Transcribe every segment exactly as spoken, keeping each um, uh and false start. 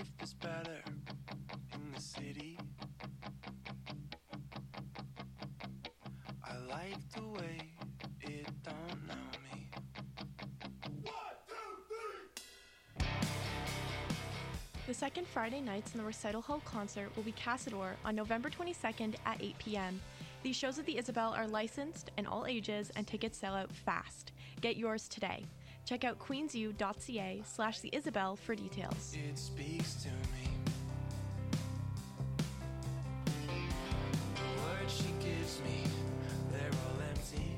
life is better in the city. I like the way it don't know me. One, two, three. The second Friday nights in the Recital Hall concert will be Casador on November twenty-second at eight p.m. These shows at the Isabel are licensed and all ages, and tickets sell out fast. Get yours today. Check out queensu.ca slash the Isabel for details. It speaks to me. The words she gives me, they're all empty.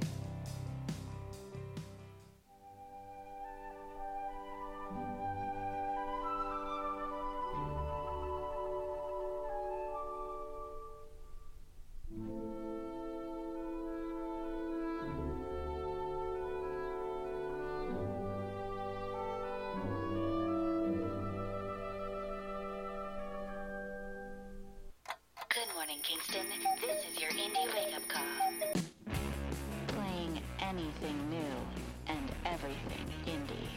Good morning, Kingston. This is your indie wake-up call. Playing anything new and everything indie.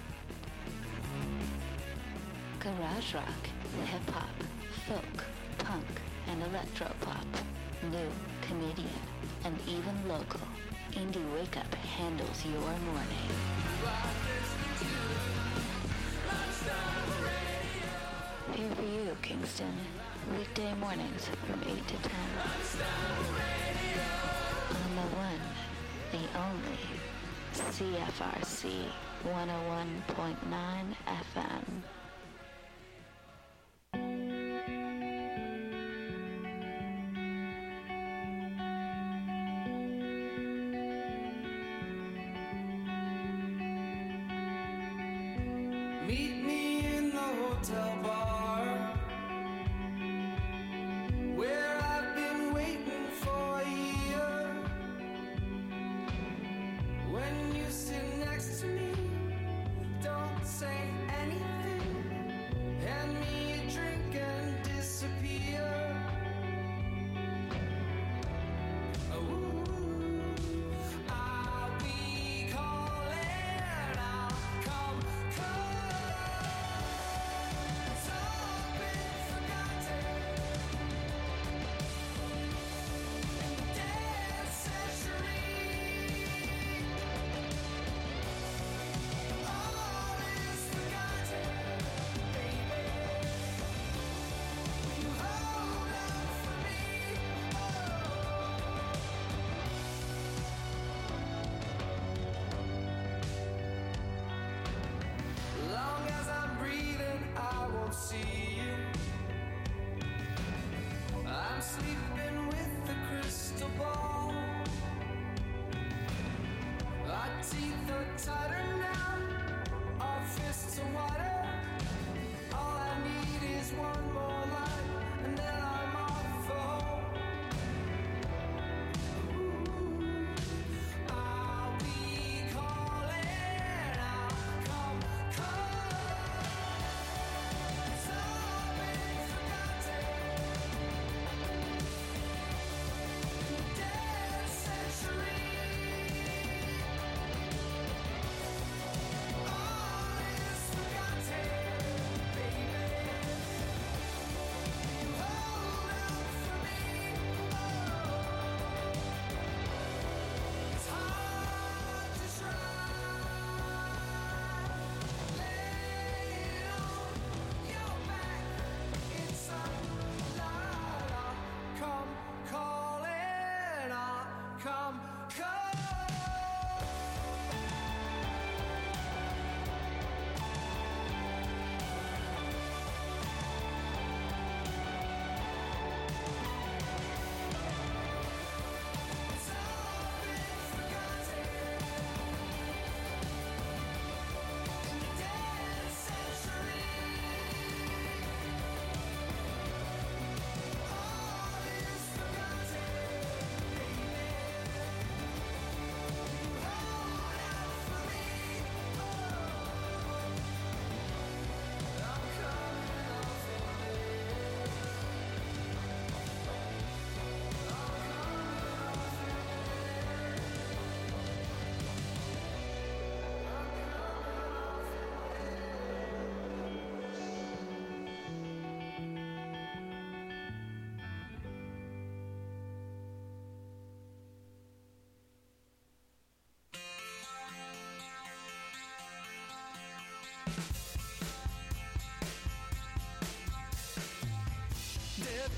Garage rock, hip-hop, folk, punk, and electro-pop. New, Canadian, and even local. Indie Wake-Up handles your morning. Here for you, Kingston. Weekday mornings from eight to ten. On the one, the only, C F R C one oh one point nine F M. Meet me in the hotel bar, where I've been waiting for a year. When you sit next to me, don't say anything. Hand me a drink and disappear. Ooh, I'll be calling, I'll come closer.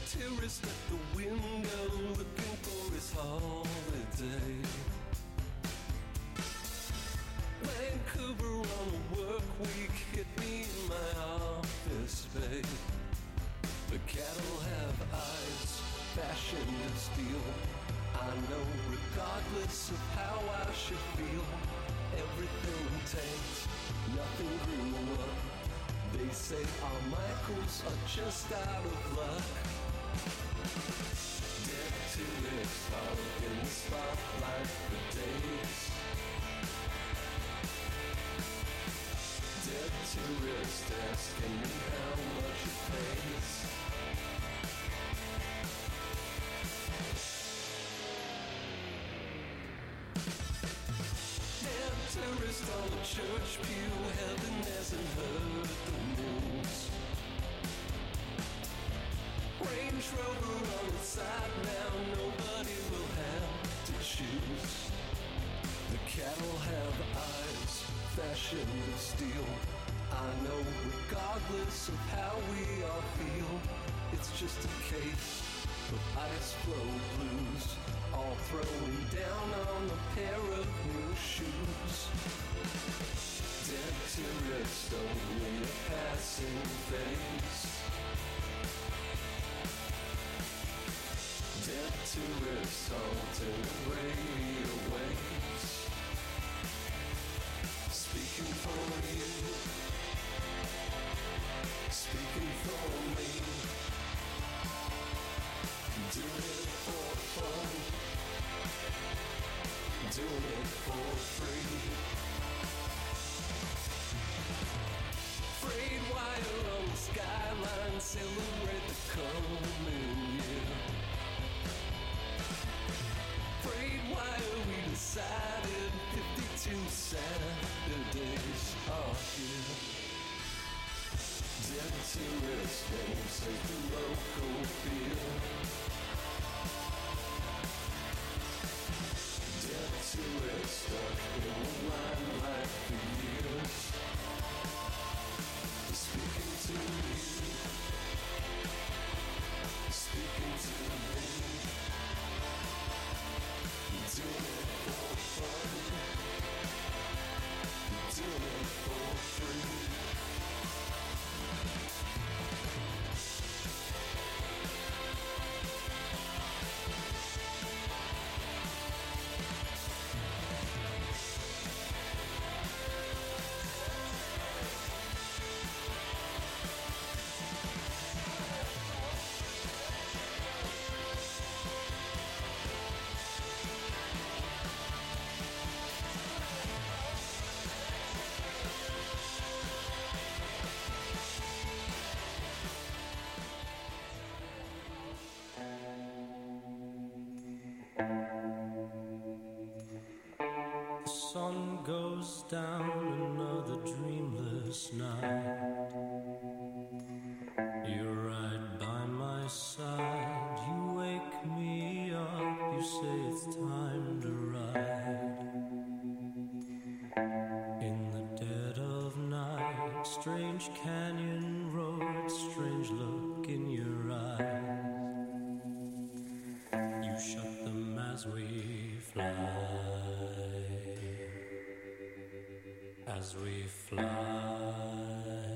tourist at the window looking for his holiday. Vancouver on a work week hit me in my office bay. The cattle have eyes fashioned of steel. I know regardless of how I should feel, everything tanks, nothing grew up. They say our Michaels are just out of luck. Dead to live, out in the spotlight for days. Dead tourist asking me how much it pays. Dead tourist on the church pew, heaven hasn't heard the news. Range Rover on the side now, nobody will have to choose. The cattle have eyes fashioned of steel. I know regardless of how we all feel, it's just a case of ice flow blues, all throwing down on a pair of new shoes. Dead tourists only a passing phase. Dead tourists alternate radio waves. Speaking for you, speaking for me, doing it for fun, doing it for free. Frayed wire on the skyline, celebrate the coming year. Frayed wire, we decided fifty-two Saturdays are here. Dead tourist names like the local beer. Dead tourist stuck in the limelight for years. Speaking to you, speaking to me, doing it for fun, doing it for free. The sun goes down, another dreamless night. You're right by my side, you wake me up, you say it's time to ride. In the dead of night, strange canyon road, strange look in your eyes. You shut them as we fly. As we fly,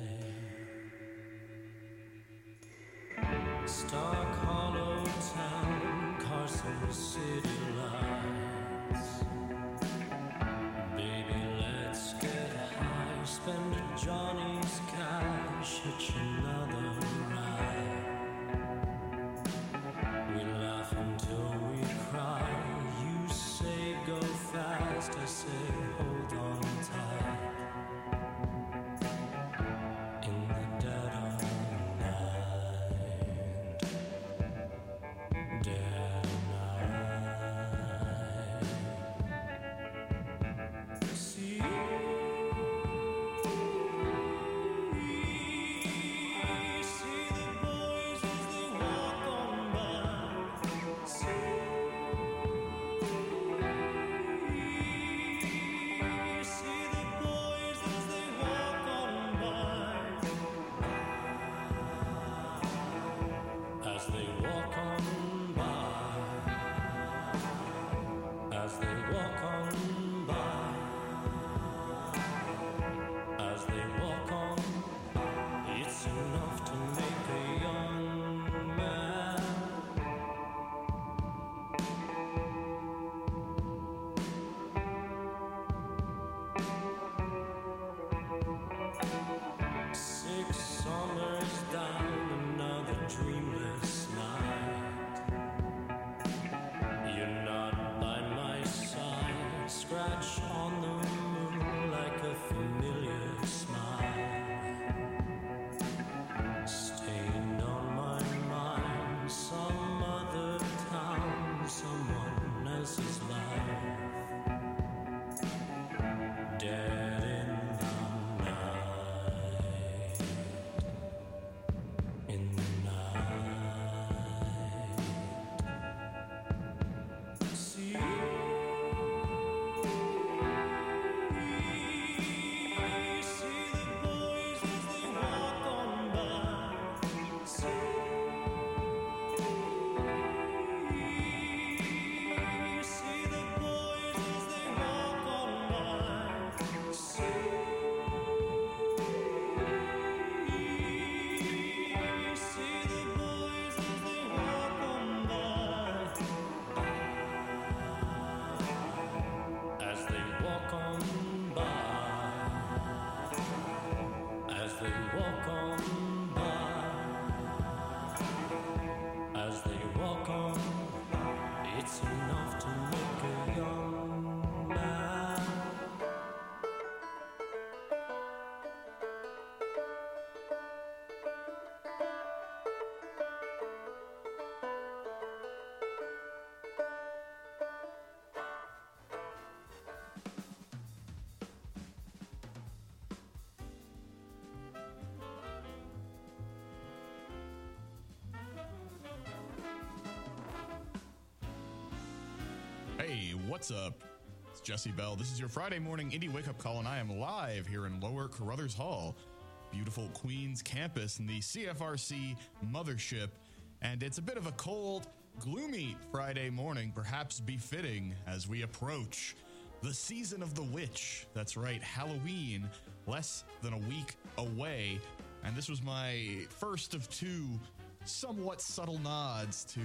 Stark Hollow Town, Carson City lights. Baby, let's get high, spend Johnny's cash, hitch another ride. We laugh until we cry. You say go fast, I say hold on tight. gone. It's enough to make a young man. Hey, what's up? It's Jesse Bell. This is your Friday morning indie wake-up call, and I am live here in Lower Carruthers Hall, beautiful Queens campus in the C F R C mothership. And it's a bit of a cold, gloomy Friday morning, perhaps befitting as we approach the season of the witch. That's right, Halloween, less than a week away. And this was my first of two somewhat subtle nods to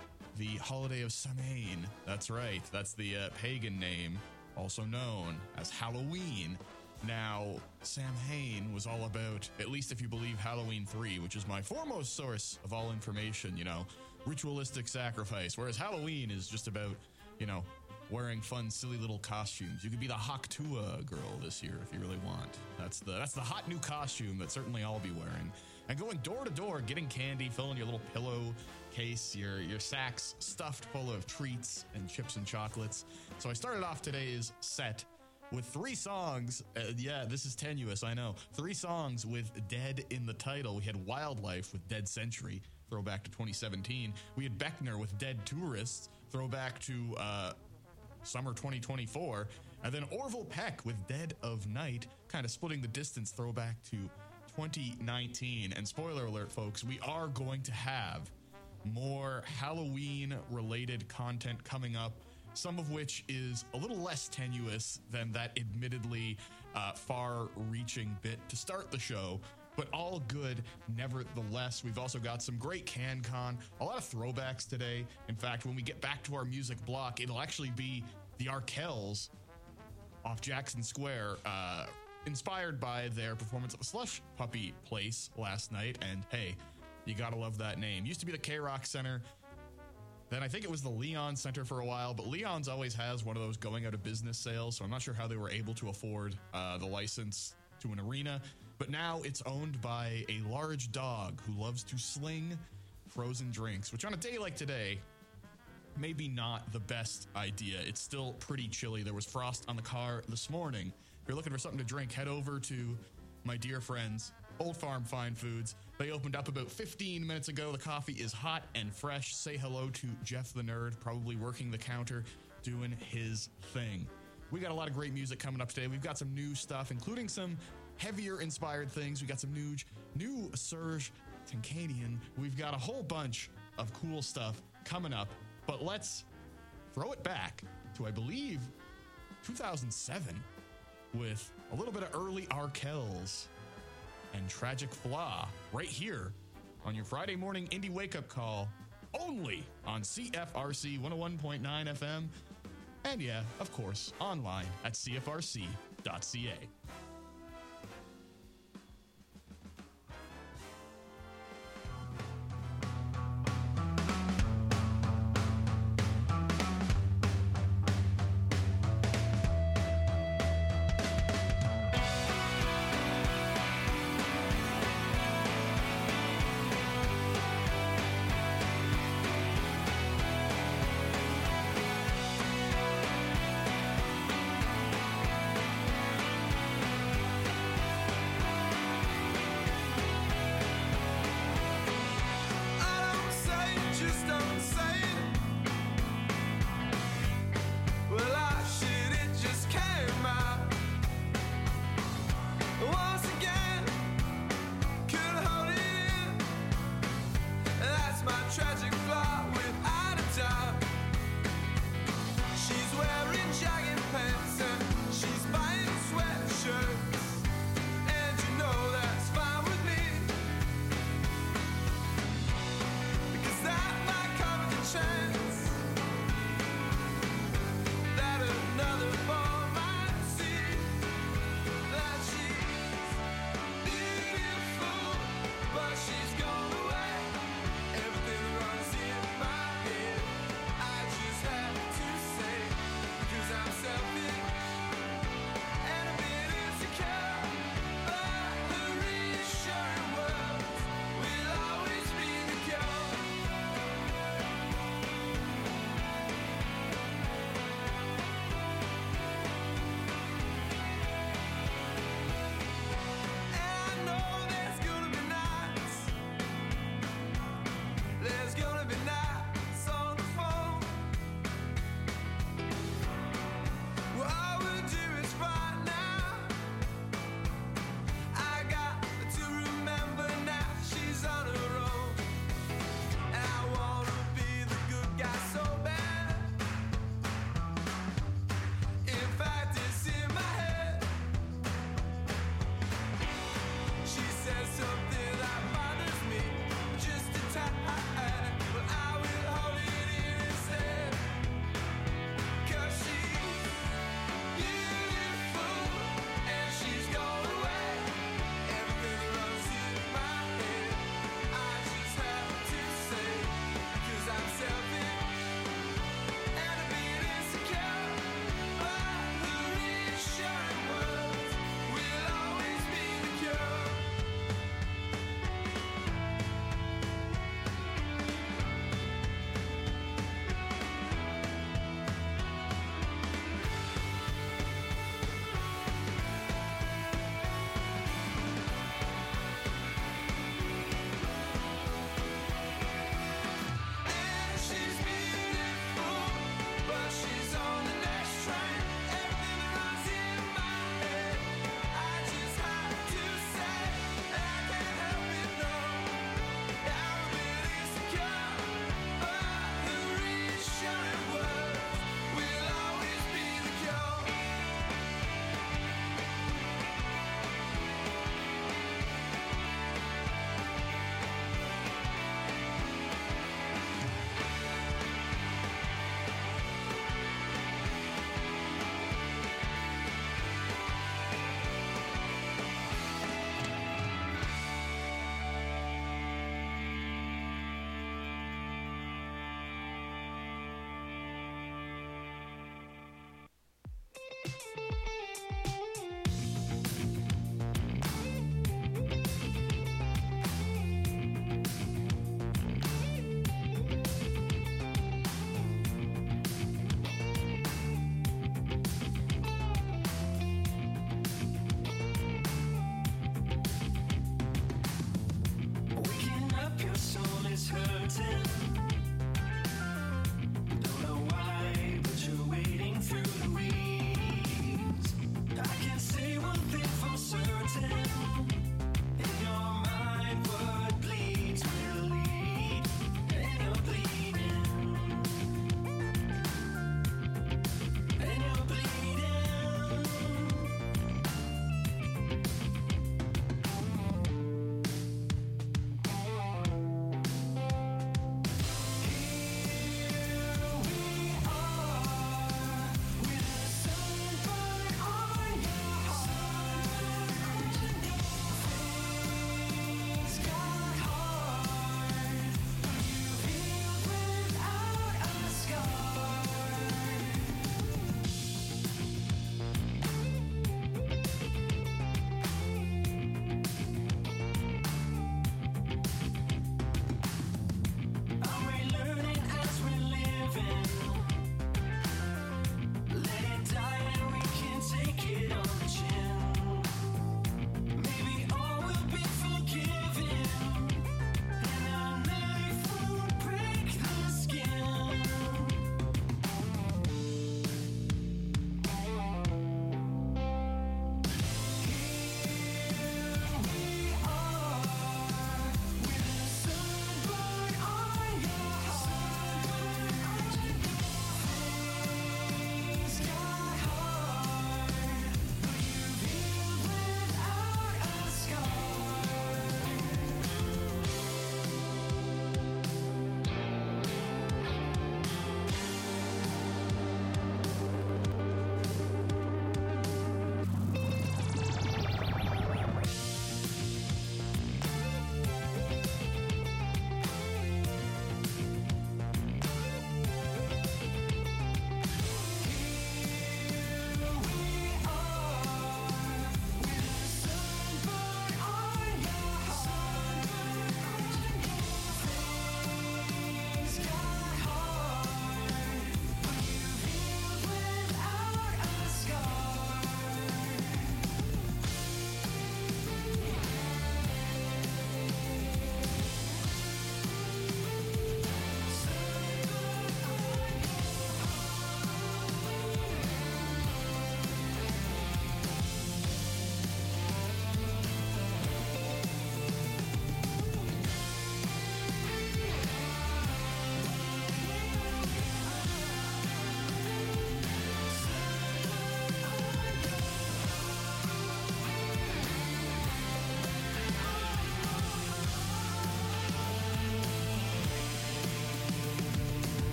the holiday of Samhain. That's right. That's the uh, pagan name, also known as Halloween. Now, Samhain was all about, at least if you believe Halloween three, which is my foremost source of all information, you know, ritualistic sacrifice, whereas Halloween is just about, you know, wearing fun, silly little costumes. You could be the Haktua girl this year if you really want. That's the that's the hot new costume that certainly I'll be wearing. And going door to door, getting candy, filling your little pillow case, your your sacks stuffed full of treats and chips and chocolates. So I started off today's set with three songs. Uh, yeah, this is tenuous, I know. Three songs with Dead in the title. We had Wildlife with Dead Century, throwback to twenty seventeen. We had Beckner with Dead Tourists, throwback to uh, summer twenty twenty-four. And then Orville Peck with Dead of Night, kind of splitting the distance, throwback to twenty nineteen. And spoiler alert, folks, we are going to have more Halloween-related content coming up, some of which is a little less tenuous than that admittedly uh, far-reaching bit to start the show, but all good nevertheless. We've also got some great CanCon, a lot of throwbacks today. In fact, when we get back to our music block, it'll actually be the Arkells off Jackson Square, uh, inspired by their performance at the Slush Puppy Place last night. And hey, you gotta love that name. Used to be the K-Rock Center. Then I think it was the Leon Center for a while, but Leon's always has one of those going out of business sales, so I'm not sure how they were able to afford uh, the license to an arena. But now it's owned by a large dog who loves to sling frozen drinks, which on a day like today, maybe not the best idea. It's still pretty chilly. There was frost on the car this morning. If you're looking for something to drink, head over to my dear friends, Old Farm Fine Foods. They opened up about fifteen minutes ago. The coffee is hot and fresh. Say hello to Jeff the Nerd, probably working the counter, doing his thing. We got a lot of great music coming up today. We've got some new stuff, including some heavier inspired things. We got some new, new Serge Tankian. We've got a whole bunch of cool stuff coming up. But let's throw it back to, I believe, two thousand seven with a little bit of early Arkells and Tragic Flaw right here on your Friday morning indie wake-up call, only on C F R C one oh one point nine F M, and yeah, of course, online at C F R C dot C A.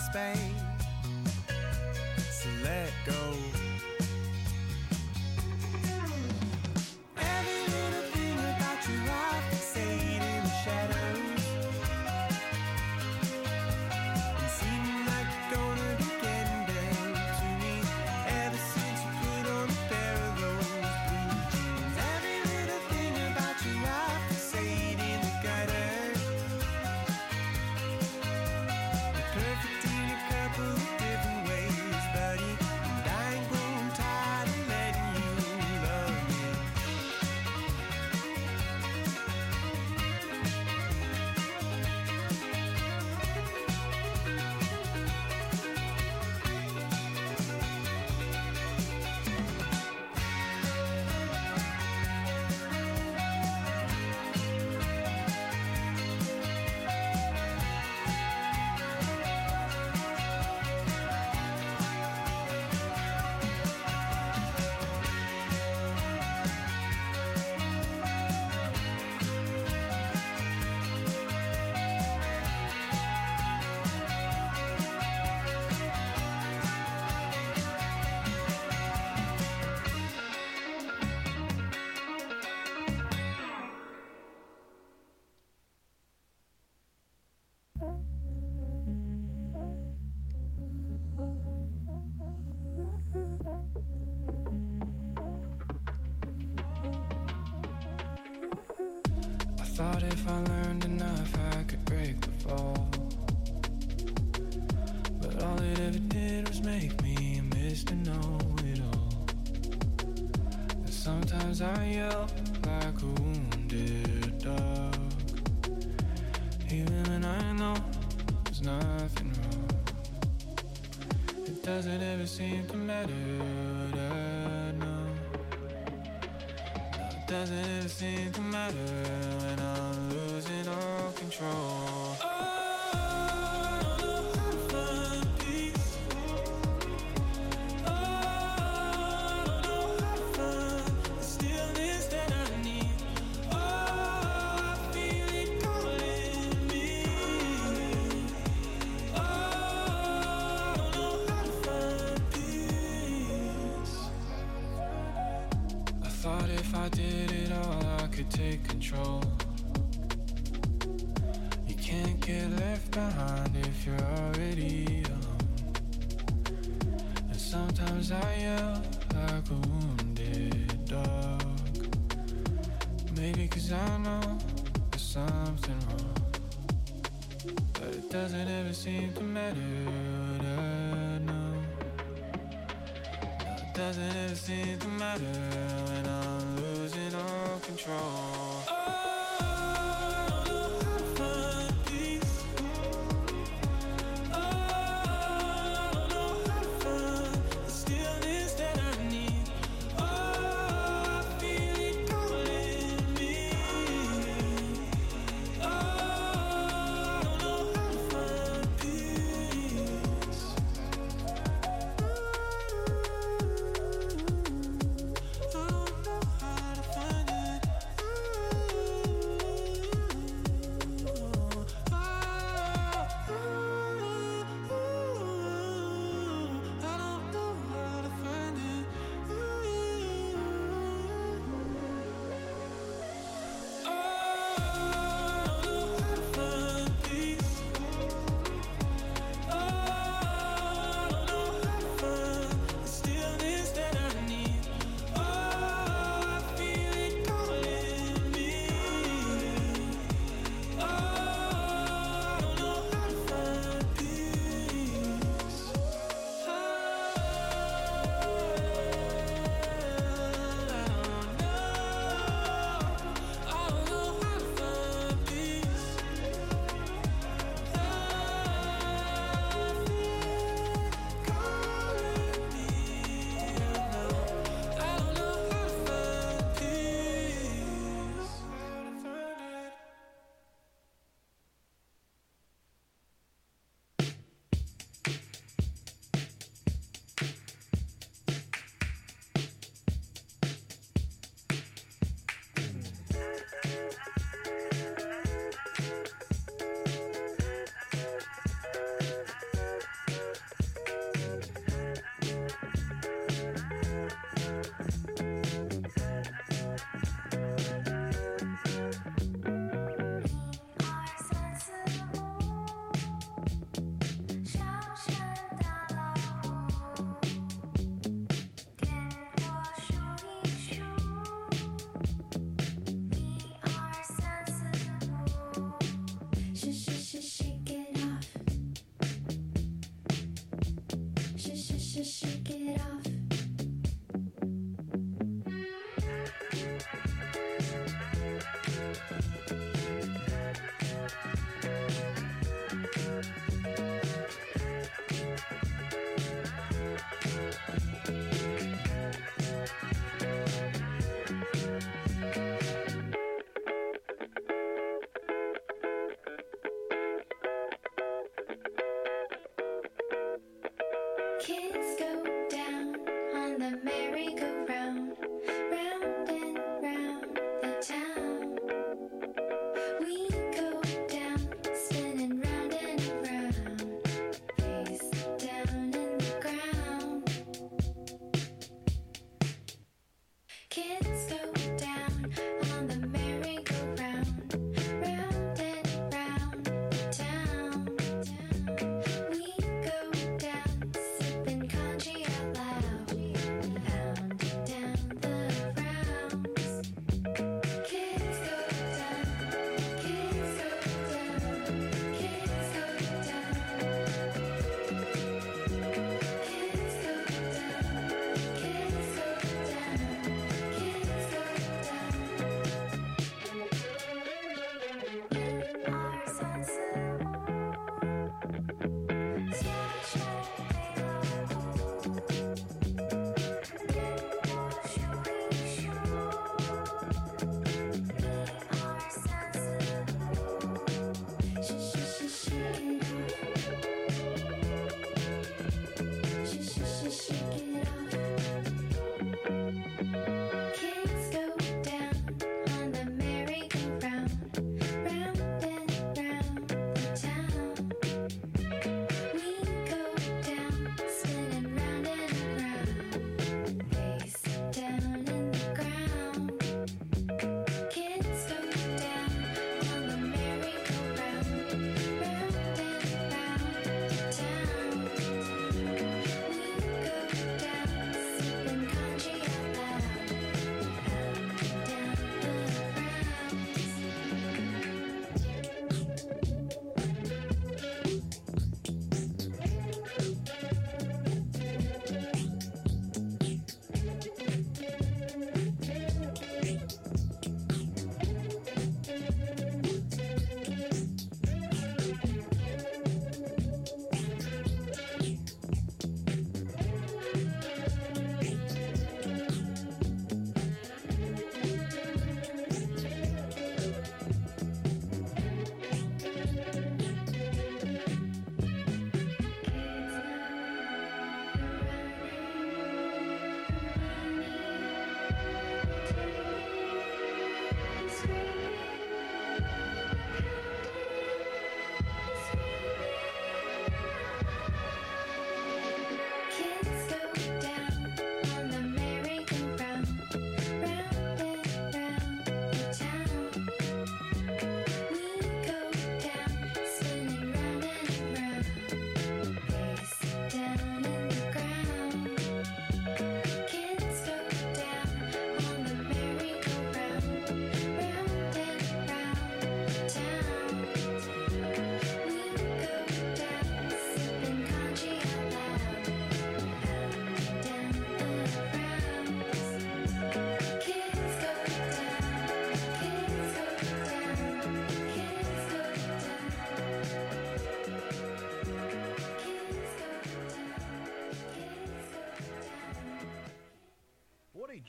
space. So let go. Every little thing about you I fixate in the shadows. And seeming like you're gonna be getting down to me ever since you put on a pair of those blue jeans. Every little thing about you I fixate in the gutter. You're perfect in a couple of different ways, buddy. And I ain't grown tired of letting you love me. I thought if I learned enough I could break the fall, but all it ever did was make me miss to know it all. And sometimes I yell like a wounded dog, even when I know there's nothing wrong. It doesn't ever seem to matter what I know. It doesn't ever seem to matter when I'm losing all control. Oh, I don't know how to find peace. Oh, I don't know how to find the stillness that I need. Oh, I feel it calling me. Oh, I don't know how to find peace. I thought if I did it all, I could take control. You can't get left behind if you're already alone. And sometimes I yell like a wounded dog, maybe 'cause I know there's something wrong. But it doesn't ever seem to matter what I know. No, it doesn't ever seem to matter when I'm losing all control. Oh, I don't know how to find peace. Oh, I don't know how to find the stillness that I need. Oh, I feel it calling me. Oh, I don't know how to find peace. I don't know how to find it.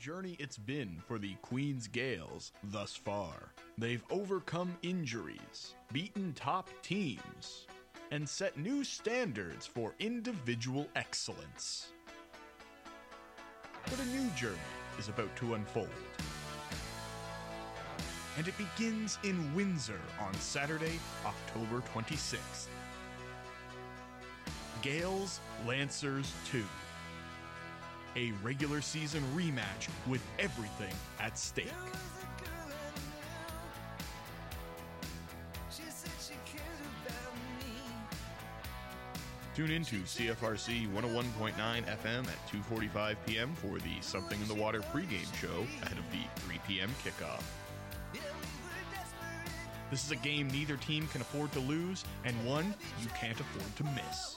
journey it's been for the Queen's Gales thus far. They've overcome injuries, beaten top teams, and set new standards for individual excellence. But a new journey is about to unfold. And it begins in Windsor on Saturday, October twenty-sixth. Gales Lancers two. A regular season rematch with everything at stake. Tune in to C F R C one oh one point nine F M at two forty-five p.m. for the Something in the Water pregame show ahead of the three p.m. kickoff. This is a game neither team can afford to lose, and one you can't afford to miss.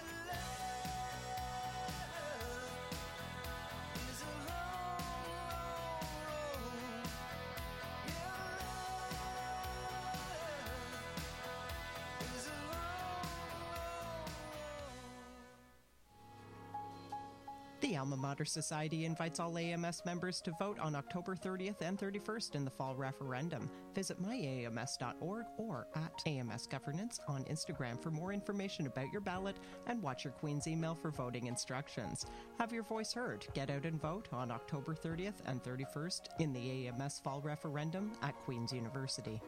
The Alma Mater Society invites all A M S members to vote on October thirtieth and thirty-first in the fall referendum. Visit my A M S dot org or at A M S Governance on Instagram for more information about your ballot and watch your Queen's email for voting instructions. Have your voice heard. Get out and vote on October thirtieth and thirty-first in the A M S fall referendum at Queen's University.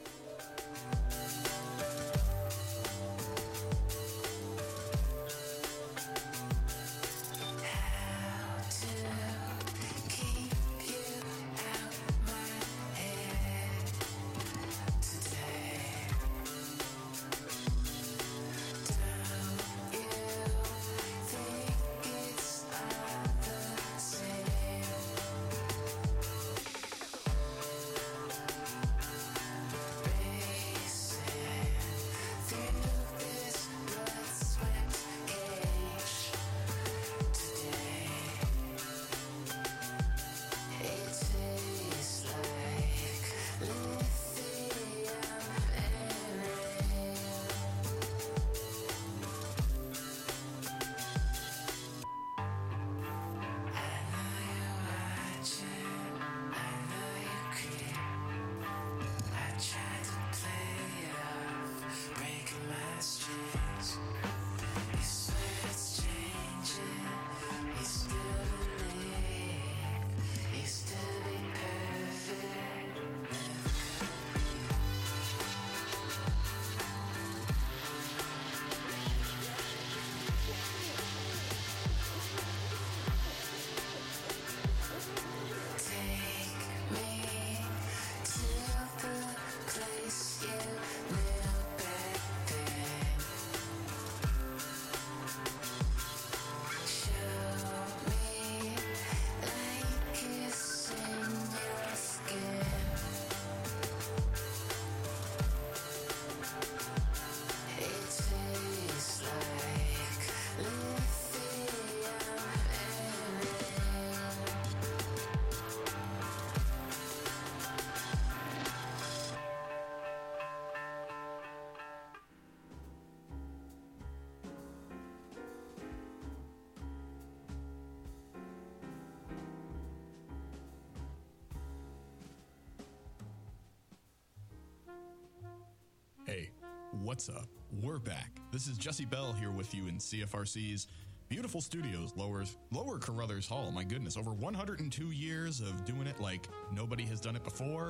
Hey, what's up? We're back. This is Jesse Bell here with you in C F R C's beautiful studios, Lower, Lower Carruthers Hall. My goodness, over one hundred two years of doing it like nobody has done it before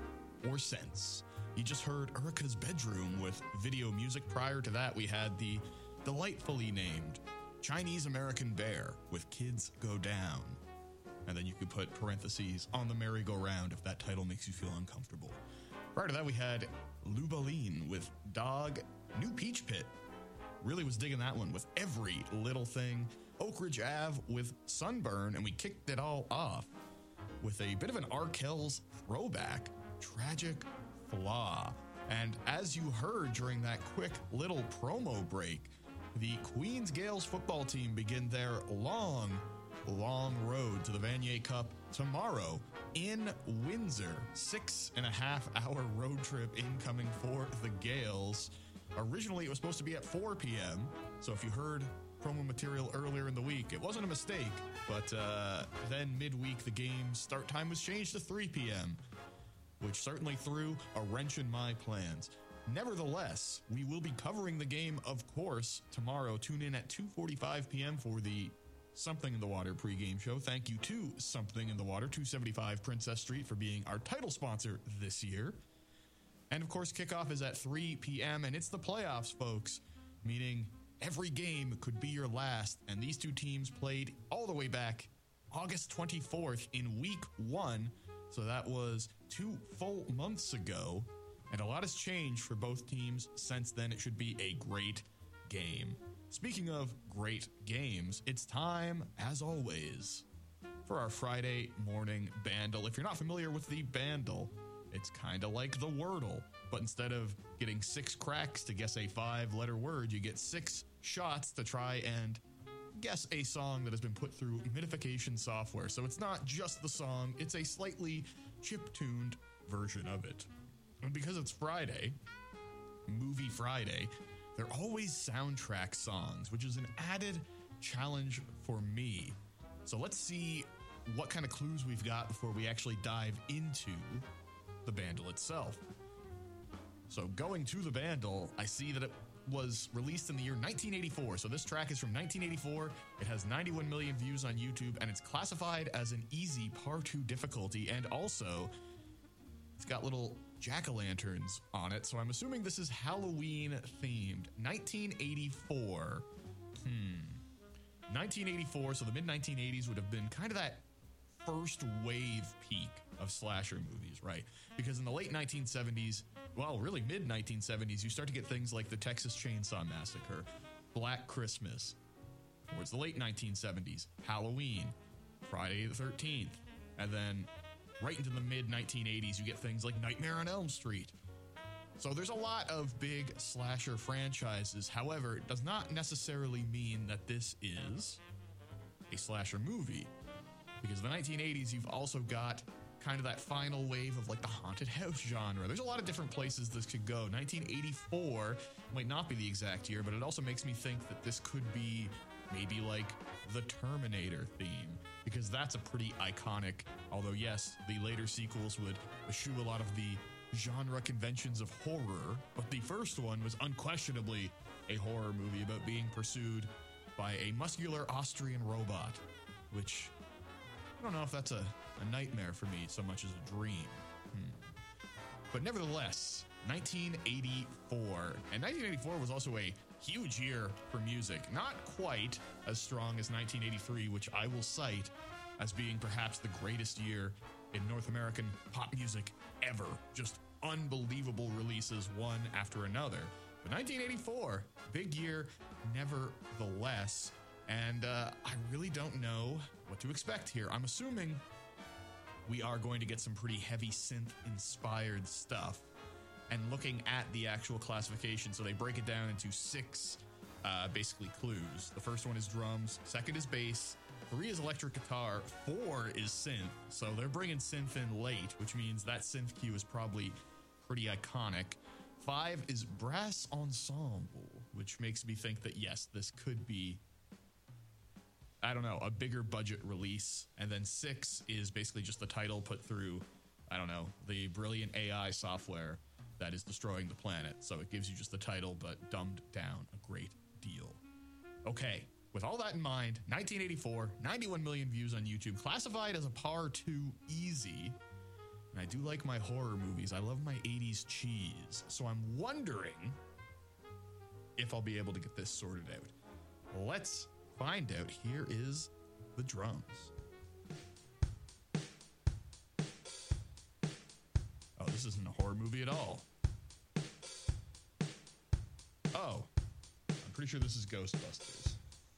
or since. You just heard Erica's Bedroom with video music. Prior to that, we had the delightfully named Chinese American Bear with Kids Go Down. And then you could put parentheses on the merry-go-round if that title makes you feel uncomfortable. Prior to that, we had Lubaline with Dog. New Peach Pit. Really was digging that one with every little thing. Oak Ridge Ave with Sunburn, and we kicked it all off with a bit of an Arkells throwback, Tragic Flaw. And as you heard during that quick little promo break, the Queen's Gales football team begin their long, long road to the Vanier Cup tomorrow in Windsor. Six and a half hour road trip incoming for the Gales. Originally, it was supposed to be at four p.m., so if you heard promo material earlier in the week. It wasn't a mistake, but uh, then midweek the game's start time was changed to three p.m., which certainly threw a wrench in my plans. Nevertheless, we will be covering the game, of course, tomorrow. Tune in at two forty-five p.m. for the Something in the Water pregame show. Thank you to Something in the Water, two seventy-five Princess Street, for being our title sponsor this year. And, of course, kickoff is at three p.m., and it's the playoffs, folks, meaning every game could be your last. And these two teams played all the way back August twenty-fourth in week one. So that was two full months ago. And a lot has changed for both teams since then. It should be a great game. Speaking of great games, it's time, as always, for our Friday morning Bandle. If you're not familiar with the Bandle, it's kind of like the Wordle, but instead of getting six cracks to guess a five-letter word, you get six shots to try and guess a song that has been put through minification software. So it's not just the song, it's a slightly chip-tuned version of it. And because it's Friday, Movie Friday, they're always soundtrack songs, which is an added challenge for me. So let's see what kind of clues we've got before we actually dive into the Bandle itself. So going to the Bandle, I see that it was released in the year nineteen eighty-four. So this track is from nineteen eighty-four. It has ninety-one million views on YouTube, and it's classified as an easy par two difficulty. And also, it's got little jack-o'-lanterns on it, so I'm assuming this is Halloween themed. nineteen eighty-four. Hmm. nineteen eighty-four, so the mid nineteen eighties would have been kind of that first wave peak of slasher movies, right? Because in the late nineteen seventies, well, really mid nineteen seventies, you start to get things like the Texas Chainsaw Massacre, Black Christmas. Towards the late nineteen seventies, Halloween, Friday the thirteenth, and then right into the mid nineteen eighties, you get things like Nightmare on Elm Street. So there's a lot of big slasher franchises. However, it does not necessarily mean that this is a slasher movie. Because in the nineteen eighties, you've also got kind of that final wave of like the haunted house genre. There's a lot of different places this could go. nineteen eighty-four might not be the exact year, but it also makes me think that this could be maybe like the Terminator theme, because that's a pretty iconic, although yes, the later sequels would eschew a lot of the genre conventions of horror, but the first one was unquestionably a horror movie about being pursued by a muscular Austrian robot, which I don't know if that's a, a nightmare for me so much as a dream. Hmm. But nevertheless, nineteen eighty-four, and nineteen eighty-four was also a huge year for music. Not quite as strong as nineteen eighty-three, which I will cite as being perhaps the greatest year in North American pop music ever. Just unbelievable releases, one after another. But nineteen eighty-four, big year nevertheless, and uh, I really don't know what to expect here. I'm assuming we are going to get some pretty heavy synth-inspired stuff. And looking at the actual classification, so they break it down into six uh, basically clues. The first one is drums, second is bass, three is electric guitar, four is synth. So they're bringing synth in late, which means that synth cue is probably pretty iconic. Five is brass ensemble, which makes me think that yes, this could be, I don't know, a bigger budget release. And then six is basically just the title put through, I don't know, the brilliant A I software that is destroying the planet. So it gives you just the title, but dumbed down a great deal. Okay, with all that in mind, nineteen eighty-four, ninety-one million views on YouTube, classified as a par two easy. And I do like my horror movies. I love my eighties cheese. So I'm wondering if I'll be able to get this sorted out. Let's find out. Here is the drums. Oh, this isn't a horror movie at all. Oh, I'm pretty sure this is Ghostbusters.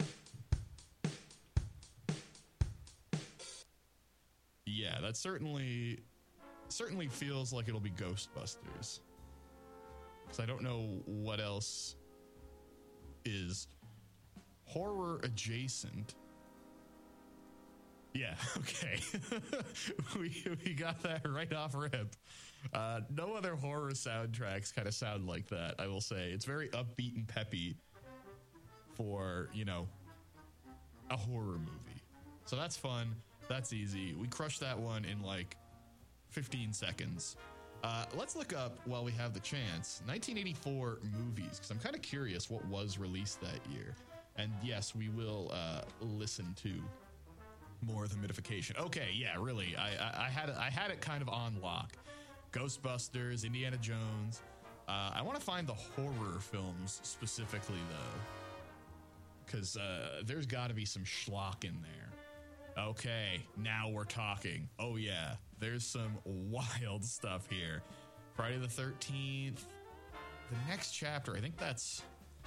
Yeah, that certainly certainly feels like it'll be Ghostbusters. Because I don't know what else is horror adjacent. Yeah, okay. we we got that right off rip. Uh, no other horror soundtracks kind of sound like that, I will say. It's very upbeat and peppy for, you know, a horror movie. So that's fun. That's easy. We crushed that one in like fifteen seconds. Uh, let's look up, while we have the chance, nineteen eighty-four movies, because I'm kind of curious what was released that year. And yes, we will uh, listen to more of the mythification. Okay, yeah, really. I, I, I had it, I had it kind of on lock. Ghostbusters, Indiana Jones. Uh, I want to find the horror films specifically, though, because uh, there's got to be some schlock in there. Okay, now we're talking. Oh, yeah, there's some wild stuff here. Friday the thirteenth. The next chapter, I think that's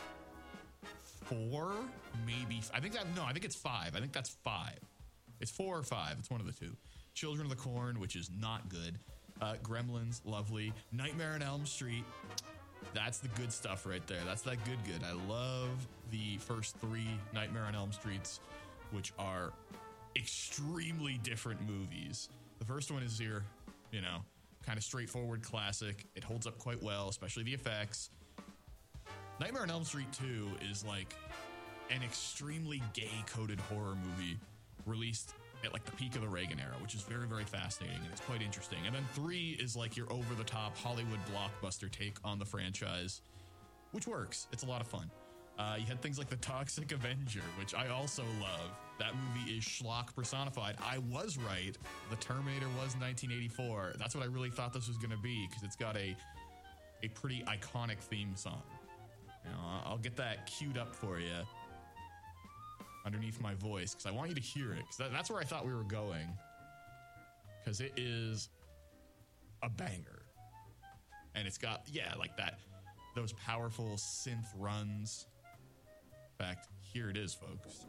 four, maybe. I think that, no, I think it's five. I think that's five. It's four or five. It's one of the two. Children of the Corn, which is not good. Uh, Gremlins, lovely. Nightmare on Elm Street. That's the good stuff right there. That's that good good. I love the first three Nightmare on Elm Streets, which are extremely different movies. The first one is your, you know, kind of straightforward classic. It holds up quite well, especially the effects. Nightmare on Elm Street two is like an extremely gay-coded horror movie released at like the peak of the Reagan era, which is very, very fascinating, and it's quite interesting. And then three is like your over-the-top Hollywood blockbuster take on the franchise, which works. It's a lot of fun. Uh, you had things like The Toxic Avenger, which I also love. That movie is schlock personified. I was right. The Terminator was nineteen eighty-four. That's what I really thought this was going to be, because it's got a a pretty iconic theme song. You know, I'll get that queued up for you underneath my voice, because I want you to hear it, because that, that's where I thought we were going, because it is a banger. And it's got, yeah, like that, those powerful synth runs. In fact, here it is, folks.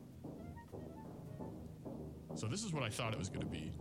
So this is what I thought it was going to be.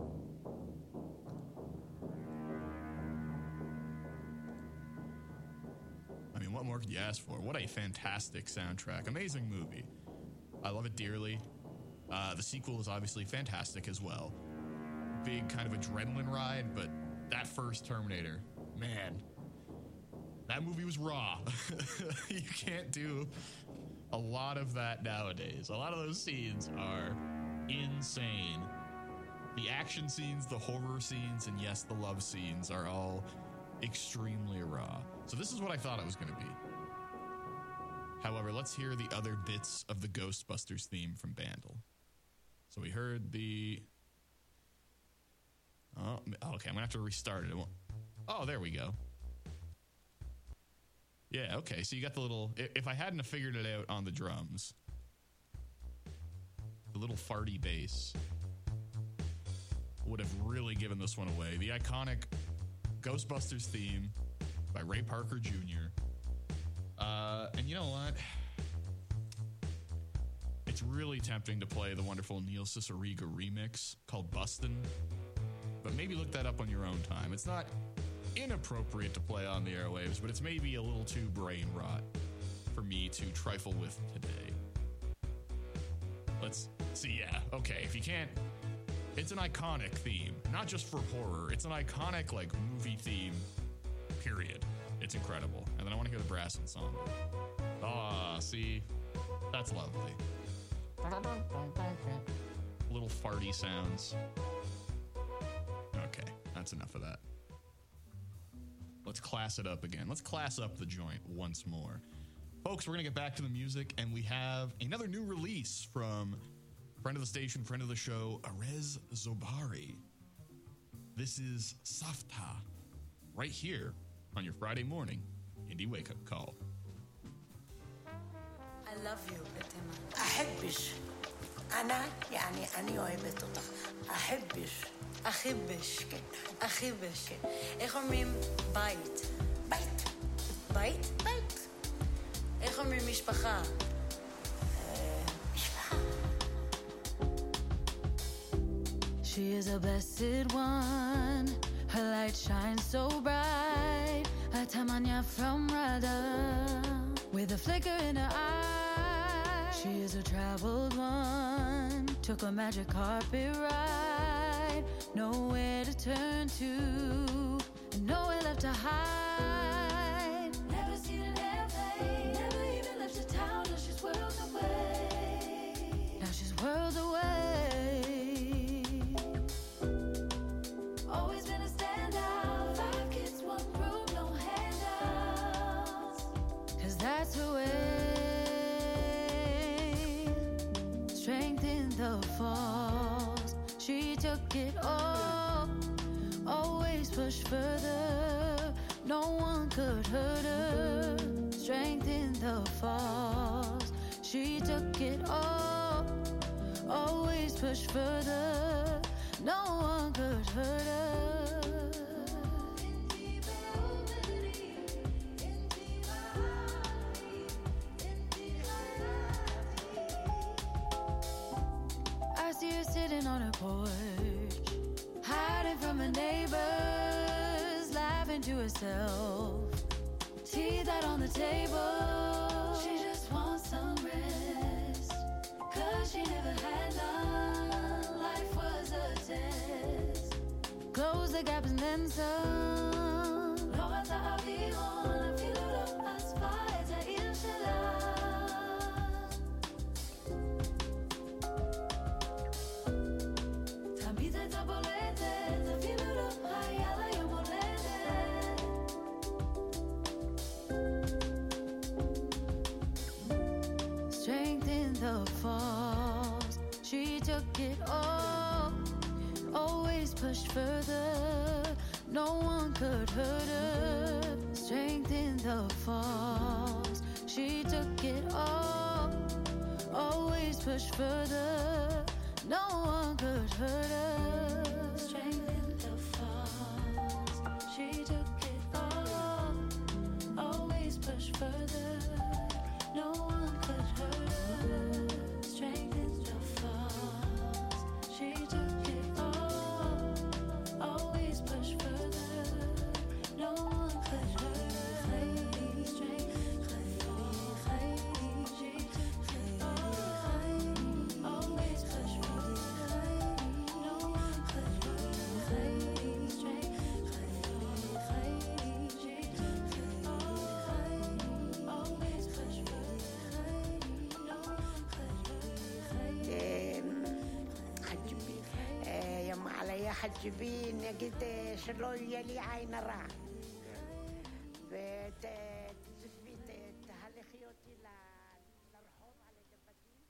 I mean, what more could you ask for? What a fantastic soundtrack. Amazing movie. I love it dearly. Uh, the sequel is obviously fantastic as well. Big kind of adrenaline ride, but that first Terminator, man, that movie was raw. You can't do a lot of that nowadays. A lot of those scenes are insane. The action scenes, the horror scenes, and yes, the love scenes are all extremely raw. So this is what I thought it was going to be. However, let's hear the other bits of the Ghostbusters theme from Bandle. So we heard the... Oh, okay, I'm going to have to restart it. it oh, there we go. Yeah, okay, so you got the little... If I hadn't have figured it out on the drums, the little farty bass would have really given this one away. The iconic Ghostbusters theme by Ray Parker Junior Uh, and you know what? It's really tempting to play the wonderful Neil Cicierega remix called Bustin', but maybe look that up on your own time. It's not inappropriate to play on the airwaves, but it's maybe a little too brain rot for me to trifle with today. Let's see, yeah, okay, if you can't... It's an iconic theme, not just for horror. It's an iconic, like, movie theme, period. It's incredible. And then I want to hear the brass ensemble. Ah, see? That's lovely. Little farty sounds. Okay, that's enough of that. Let's class it up again. Let's class up the joint once more. Folks, we're going to get back to the music, and we have another new release from friend of the station, friend of the show, Arez Zobari. This is Safta, right here on your Friday morning Indie Wake Up Call. I love you بتمام. أحبش. أنا يعني أنا أحبك. أحبش. أحبش. أحبش. איך אומרים בית? בית. בית? בית. איך אומרים משפחה? משפחה. She is a blessed one. Her light shines so bright. A Tamanya from Radha, with a flicker in her eye. She is a traveled one. Took a magic carpet ride. Nowhere to turn to, and nowhere left to hide. Never seen an airplane. Never even left a town. No, she's world the falls. She took it all, always pushed further. No one could hurt her. Strength in the falls. She took it all, always pushed further. No one could hurt her. I see her sitting on her porch, hiding from her neighbors, laughing to herself. Teeth out on the table. She just wants some rest, cause she never had none. Life was a test. Close the gap and then some. Låta avigående fyller upp asfalt här inshallah. Ta mig till tabuletten, ta fyller upp här alla jag strength in the falls. She took it all, always pushed further. No one could hurt her. Strength in the falls. She took it all, always pushed further. No one could hurt her. Strength in the falls. She took it all, always pushed further. No one could hurt her. Strength in the falls. She took it all, always pushed further. No one could hurt her. Strength in the falls. She took it all, always pushed further. No one could hurt her. Strength in the falls. She took it all, always pushed حجبي يا ام علي حجبين يا قد شلون يلي عين راح بتزفي تهلي خيوتي للرحوم على دفتي.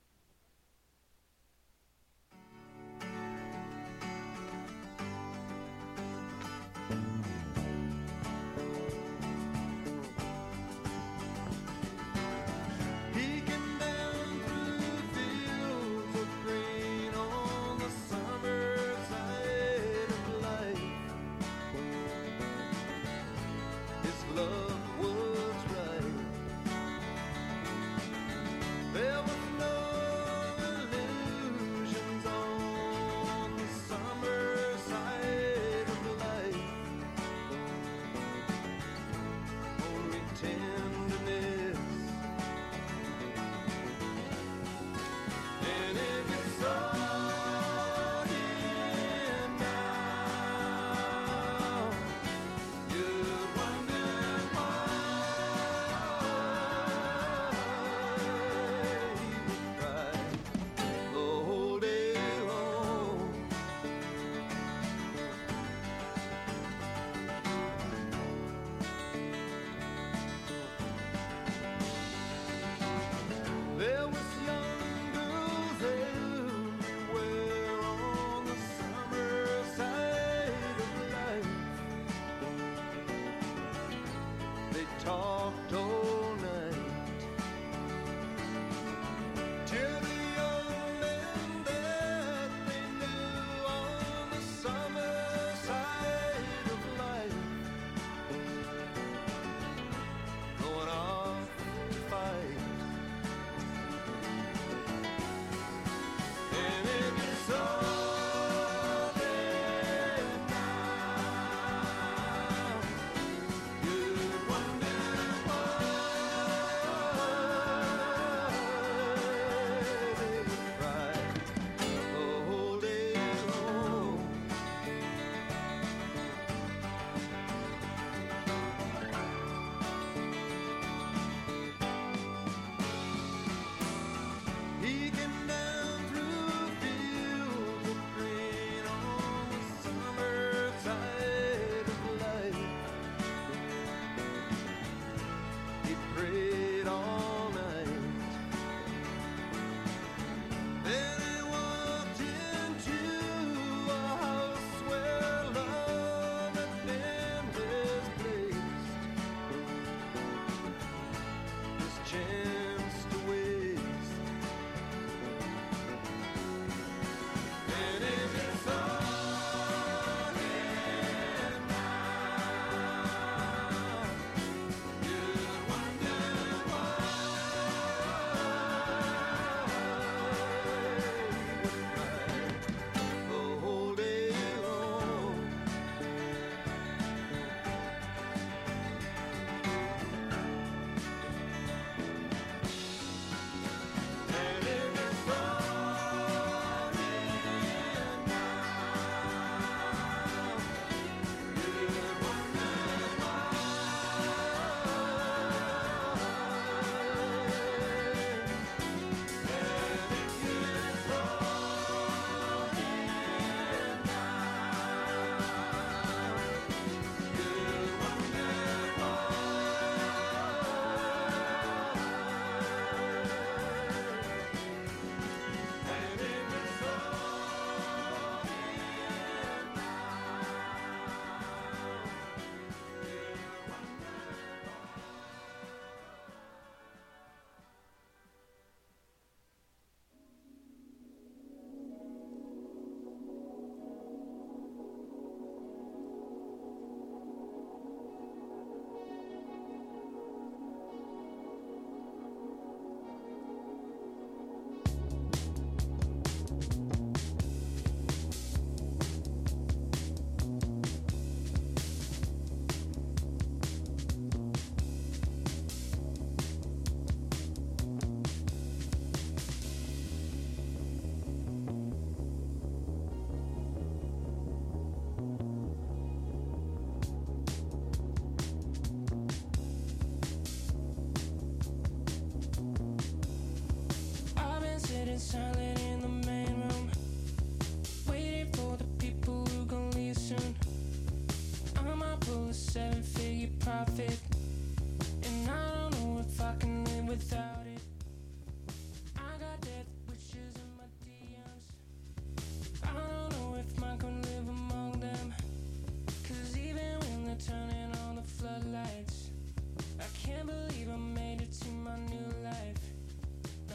silent in the main room, waiting for the people who gon' leave soon. I'ma pull a seven-figure profit, and I don't know if I can live without it. I got death wishes in my D Ms. I don't know if mine can live among them, 'cause even when they're turning on the floodlights, I can't believe I made it to my new life. No.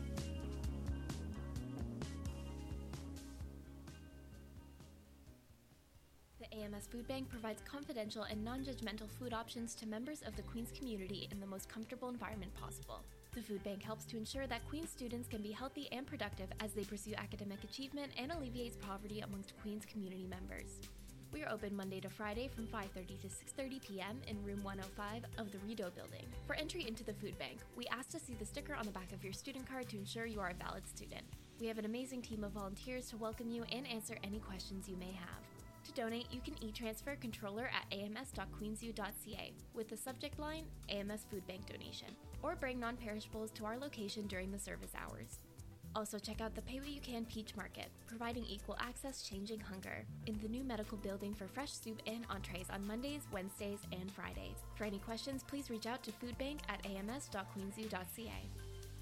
The A M S Food Bank provides confidential and non-judgmental food options to members of the Queens community in the most comfortable environment possible. The Food Bank helps to ensure that Queens students can be healthy and productive as they pursue academic achievement and alleviates poverty amongst Queens community members. We are open Monday to Friday from five thirty to six thirty p.m. in room one oh five of the Rideau building. For entry into the food bank, we ask to see the sticker on the back of your student card to ensure you are a valid student. We have an amazing team of volunteers to welcome you and answer any questions you may have. To donate, you can e-transfer controller at a m s dot queens u dot c a with the subject line A M S Food Bank Donation, or bring non-perishables to our location during the service hours. Also check out the Pay What You Can Peach Market, providing equal access changing hunger, in the new medical building for fresh soup and entrees on Mondays, Wednesdays, and Fridays. For any questions, please reach out to foodbank at a m s dot queens u dot c a.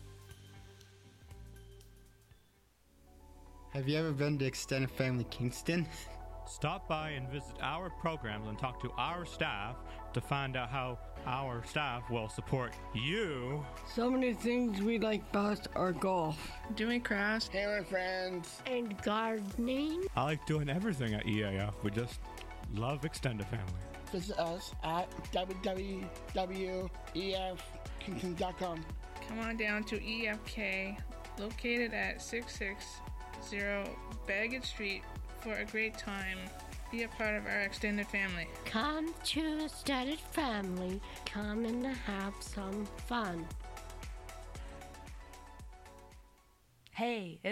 Have you ever been to Extended Family Kingston? Stop by and visit our programs and talk to our staff to find out how our staff will support you. Some of the things we like best are golf, doing crafts, hanging with friends, and gardening. I like doing everything at E A F. We just love Extended Family. Visit us at w w w dot e f kingston dot com. Come on down to E F K, located at six six zero Baggett Street, for a great time. Be a part of our extended family. Come to Extended Family. Come and have some fun. Hey, it's